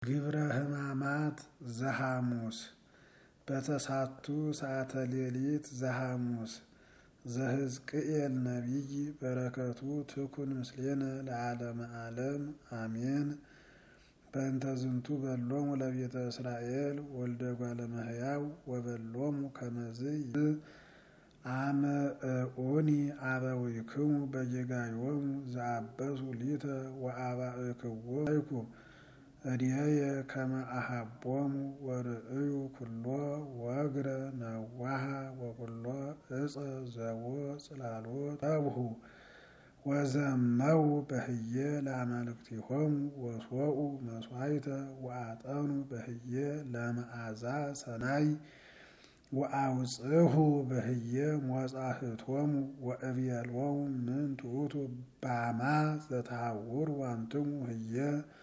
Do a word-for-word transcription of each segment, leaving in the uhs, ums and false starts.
ግብረ ሕማማት ዘሐሙስ በተሳቱ ሰዓተ ሌሊት ዘሐሙስ ዘሕዝቅኤል ነቢይ በረከቱ ትኩን ምስሌነ ለዓለመ ዓለም አሜን። በእንተ ዝንቱ በሎሙ ለቤተ እስራኤል ወልደ እጓለ እመሕያው ወበሎሙ ከመዝ አመ እዑኒ አበዊክሙ በጌጋዮሙ ዘአበሱ ሊተ ወአባእክዎሙ አይኩ እድየየ ከመ አሐቦሙ ወርእዩ ኩሎ ወግረ ነዋሃ ወኩሎ ዕፀ ዘቦ ጽላሎት ጠብሑ ወዘመው በህየ ለአማልክቲሆሙ ወሶኡ መሥዋዕተ ወአጠኑ በህየ ለመዓዛ ሰናይ ወአውጽሑ በህየ ሞጻሕቶሙ ወእብየሎሙ ምንቱ ውእቱ ባማ ዘተሐውሩ አንትሙ ህየ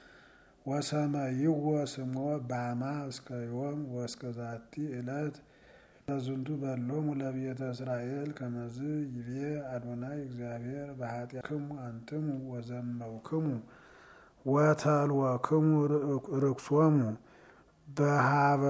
ወሰመይዎ ስሞ ባማ እስከ ዮም ወእስከ ዛቲ ዕለት። በዝንቱ በሎሙ ለቤተ እስራኤል ከመዝ ይቤ አዶናይ እግዚአብሔር በኃጢአትክሙ አንትሙ ወዘመውክሙ ወተልወክሙ ርክሶሙ በሀበ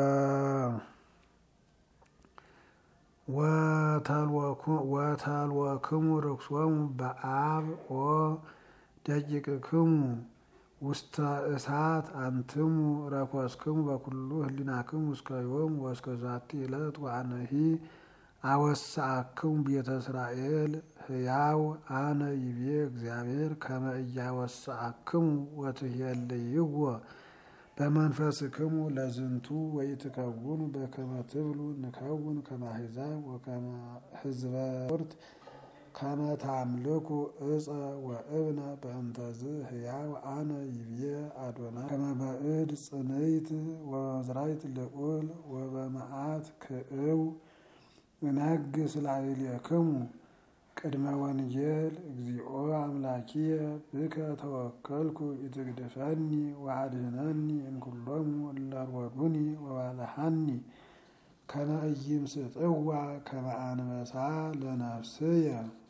ወተልወክሙ ርክሶሙ በአብ ኦ ደቂቅክሙ ውስተ እሳት አንትሙ ረኮስክሙ በኩሉ ህሊናክሙ እስከ ዮም ወእስከ ዛቲ ዕለት ወአነሂ አወስአክሙ ቤተ እስራኤል ሕያው አነ ይቤ እግዚአብሔር ከመ ኢያወስአክሙ ወትሄልይዎ በመንፈስክሙ ለዝንቱ ወኢትከውኑ በከመ ትብሉ ንከውን ከመ አሕዛብ ወከመ ሕዝበ ርት ከመ ታምልኩ ዕፀ ወእብነ በእንተዝ ሕያው አነ ይቤ አዶናይ ከመ በእድ ጽንዕት ወበመዝራዕት ልዑል ወበመዓት ክእው እነግሥ ላዕሌክሙ ቅድመ ወንጌል እግዚኦ አምላኪየ ብከ ተወከልኩ ኢትግድፈኒ ወአድኅነኒ እምኩሎሙ እለ ሮዱኒ ወባልሐኒ ከመ ኢይምስጥዋ ከመ አንበሳ ለነፍስየ